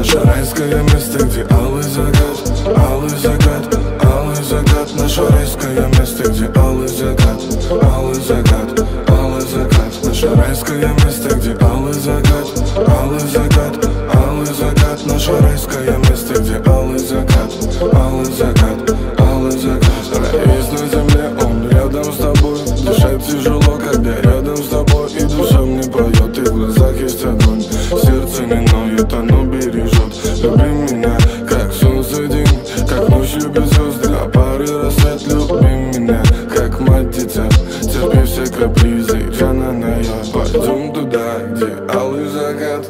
Наше райское место, где алый закат, алый закат, алый закат. Наше райское место, где алый закат, алый закат, алый закат. Наше райское место, где алый закат, алый закат, алый закат. Наше райское место, где алый закат, алый закат, алый закат. Рай есть на земле, он рядом с тобой. Дышать тяжело, когда рядом с тобой. И душа мне поет, и в глазах есть огонь. Сердце не ноет, оно бережет. Люби меня, как солнце день, как ночь любит звезды, а пары рассвет. Люби меня, как мать дитя, терпи все капризы, Джана Ная. Пойдем туда, где алый закат.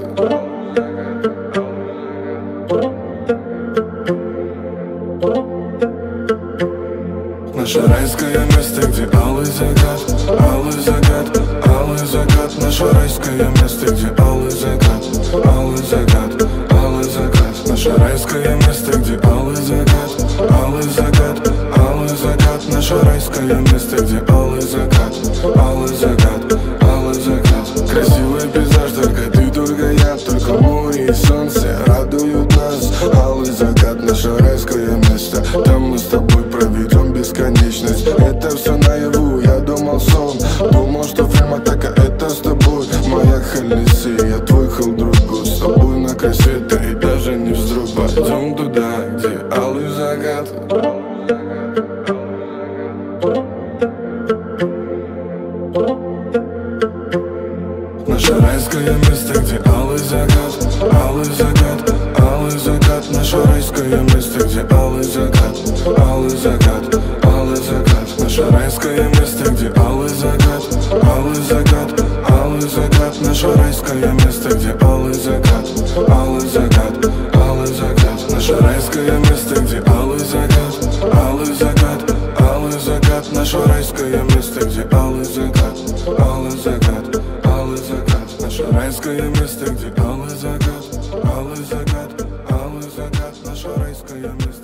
Наше райское место, где алый закат, алый закат, алый закат. Наше райское место, где алый закат, алый закат, алый закат. Наше райское место, где алый закат, алый закат, алый закат. Наше райское место, где алый закат, алый закат, алый закат. Красивый пейзаж, только я, только море и солнце радуют нас. Алый закат, наше райское место, там мы с тобой проведем бесконечность. Это все наяву, я думал сон, думал, что фильм атака это с тобой. Моя Халиси, я твой халдруг, с тобой на край света и даже не вздрог. Пойдем туда, где алый закат. Наше райское место, где алый закат, алый закат, алый закат. Наше райское место, где алый закат, алый закат, алый закат. Наше райское место, где алый закат, алый закат, алый закат. Наше райское место, где алый закат, алый закат, алый закат. Наше райское место, где алый закат, алый закат, алый закат. Наше райское место, где алый закат, алый закат, алый закат. Наше райское место, где алый закат, алый закат, алый закат. Наше райское место.